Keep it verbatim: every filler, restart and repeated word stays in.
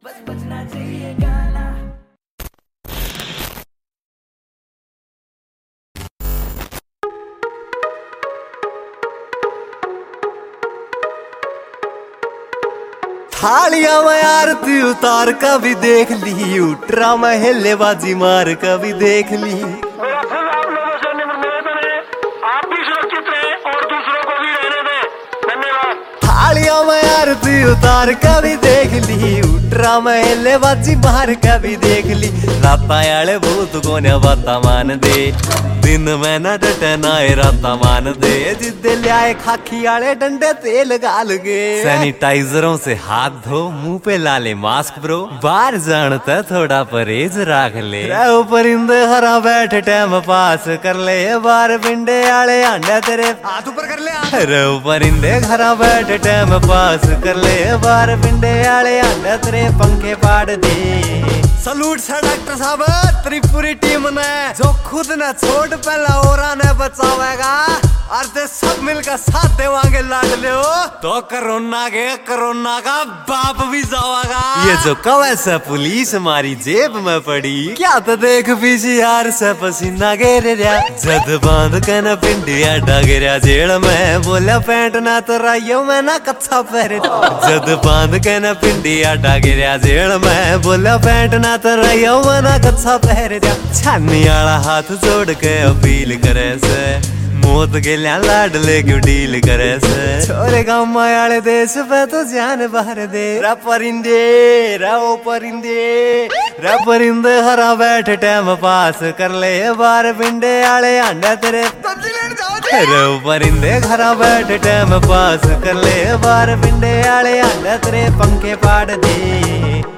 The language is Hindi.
बस बजना चाहिए गाना। थालियां में आरती उतार कभी देख ली, उठरा में हेलेबाजी मार कभी देख ली। मेरा फिर आप लोगों से निवेदन है, आप भी सुरक्षित रहें और दूसरों को भी रहने दें। धन्यवाद। थालियां में आरती उतार कभी देख ली, उठरा में हेलेबाजी मार कभी देख ली। राता आले भूत को न बाता मान दे, दिन में न डटे ना राता मान दे। जिद्दे लियाए खाकी आले डंडे तेल गाल गे, सैनिटाइजरों से हाथ धो, मुंह पे लाले मास्क ब्रो। बाहर जानता थोड़ा परहेज राख ले, रहो परिंदे हरा बैठ टाइम पास कर ले। बार पिंडे आले आंडा तेरे हाथ ऊपर कर ले, रहो परिंदे हरा बैठ टाइम पास कर ले। बार पिंडे आले आंडा तेरे पंखे पाड़ दे। सलूट से डॉक्टर साहब त्रिपुरी टीम ने, जो खुद न छोड़ पहला और ने बचावेगा, और ते सब मिलकर साथ देवांगे लाडले हो तो कोरोना के कोरोना का बाप भी जावागा। ये जो कवे से पुलिस हमारी जेब में पड़ी, क्या तो देख पीछे यार से पसीना गिर रहा। जद बांध के न पिंडिया डगरिया जेल में, बोला पैंट ना तो राइयो में ना कच्छा पहरे। जद बांध के न पिंडिया डगरिया जेल में, बोला पैंट ना तो राइयो में ना कच्छा पहरे। छानी आला हाथ जोड़ के अपील करे से, मौत के लिया लाडले क्यों डील करे से। छोरे गाँव मायाले देश पे तो जान बाहर दे। रा परिंदे राओ परिंदे, रा परिंदे हरा बैठ टाइम पास कर ले। बार पिंडे आले आंडा तेरे रो परिंदे हरा बैठ टाइम पास कर ले। बार पिंडे आले आंडा तेरे पंखे पाड़ दे।